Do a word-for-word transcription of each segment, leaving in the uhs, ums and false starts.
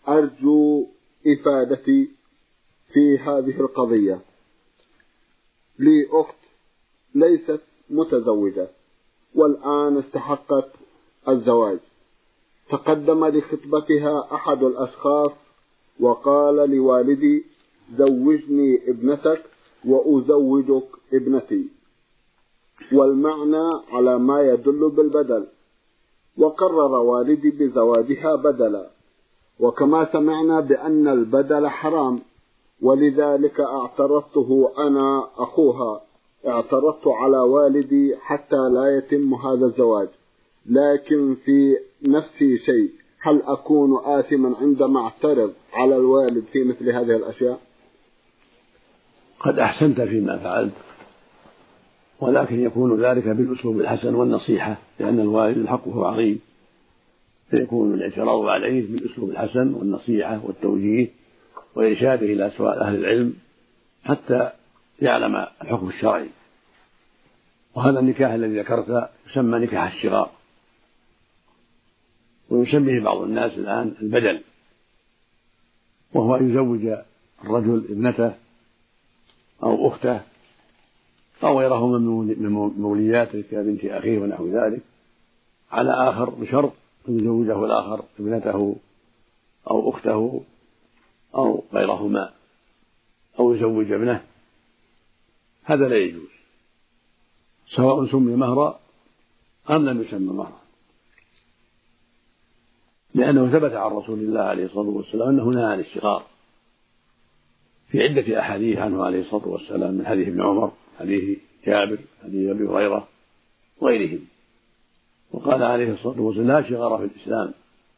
أرجو إفادتي في هذه القضية. لي أخت ليست متزوجة والآن استحقت الزواج. تقدم لخطبتها أحد الأشخاص وقال لوالدي: زوجني ابنتك وأزوجك ابنتي، والمعنى على ما يدل بالبدل، وقرر والدي بزواجها بدلا، وكما سمعنا بأن البدل حرام، ولذلك اعترضته أنا أخوها، اعترضت على والدي حتى لا يتم هذا الزواج، لكن في نفسي شيء. هل أكون آثما عندما اعترض على الوالد في مثل هذه الأشياء؟ قد أحسنت فيما فعلت، ولكن يكون ذلك بالأسلوب الحسن والنصيحة، لأن الوالد حقه عظيم، فيكون الاعتراض عليه بالأسلوب الحسن والنصيحة والتوجيه وإرشاده إلى سؤال أهل العلم حتى يعلم الحكم الشرعي. وهذا النكاح الذي ذكرت يسمى نكاح الشغار، ويسميه بعض الناس الآن البدل، وهو أن يزوج الرجل ابنته أو أخته أو غيرهما من مولياته كبنت أخيه ونحو ذلك على آخر، بشرط أن يزوجه الآخر ابنته أو أخته أو غيرهما، أو يزوج ابنه. هذا لا يجوز، سواء سمي مهرا أم لم يسمى مهرا، لأنه ثبت عن رسول الله عليه الصلاة والسلام أنه نهى عن الشغار في عدة أحاديث عنه عليه الصلاة والسلام، من حديث ابن عمر، حديث جابر، حديث أبي هريرة وغيرهم. وقال عليه الصلاة والسلام: لا شغار في الإسلام.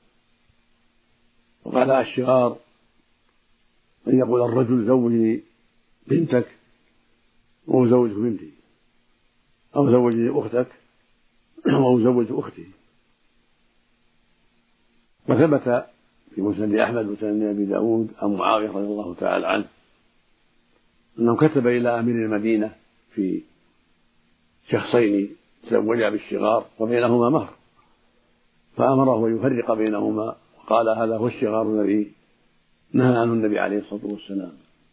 وقال الشغار أن يقول الرجل: زوجني بنتك وأزوجك بنتي، أو زوجني أختك وأزوج أختي. وثبت في مسند أحمد وسنن أبي داود عن معاوية رضي الله تعالى عنه أنه كتب إلى أمير المدينة في شخصين تزوجا بالشغار وبينهما مهر، فأمره أن يفرق بينهما، وقال: هذا هو الشغار الذي نهى عنه النبي عليه الصلاة والسلام.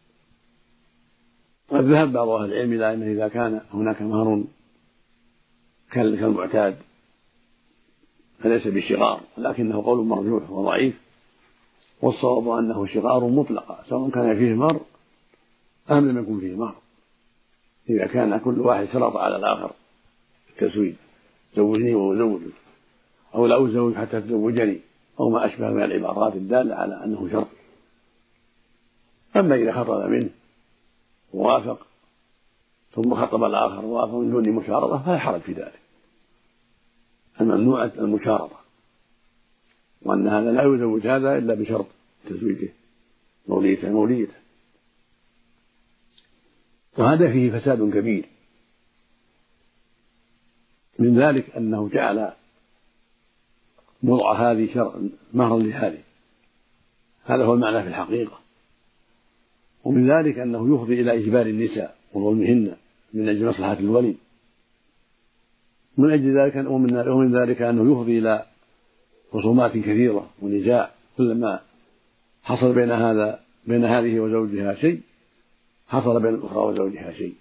قد ذهب بعض أهل العلم إلى أنه إذا كان هناك مهر كالمعتاد فليس بشغار، لكنه قول مرجوح وضعيف، والصواب أنه شغار مطلقة سواء كان فيه مهر أم لم يكن فيه مهر، إذا كان كل واحد شرط على الآخر التزويج: زوجني وأزوجك، أو لا أزوج حتى تزوجني، أو ما أشبه من العبارات الدالة على أنه شرط. أما إذا خطب منه ووافق ثم خطب الآخر ووافق من دون مشارطة فلا حرج في ذلك. الممنوع المشارطة، وأن هذا لا يزوج هذا إلا بشرط تزويجه موليته موليته. وهذا فيه فساد كبير، من ذلك أنه جعل بضع هذه شرع مهرا لهذه، هذا هو المعنى في الحقيقة. ومن ذلك أنه يفضي إلى إجبار النساء وظلمهن من أجل مصلحة الولي، من أجل ذلك ومن ذلك أنه يفضي إلى خصومات كثيرة ونزاع، كلما حصل بين هذا بين هذه وزوجها شيء حصل بين الأخرى وزوجها شيء،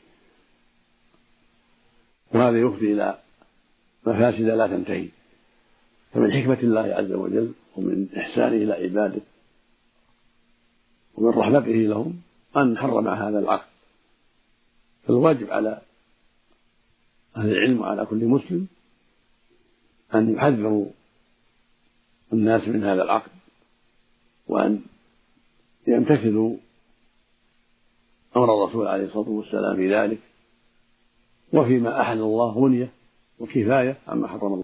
وهذا يفضي إلى مفاسد لا تنتهي. فمن حكمة الله عز وجل ومن إحسانه إلى عباده ومن رحمته لهم أن حرم هذا العقد. فالواجب على أهل العلم وعلى كل مسلم أن يحذروا الناس من هذا العقد، وأن يمتثلوا أمر الرسول عليه الصلاة والسلام في ذلك، وفيما أحل الله غنية وكفاية عما حرم الله.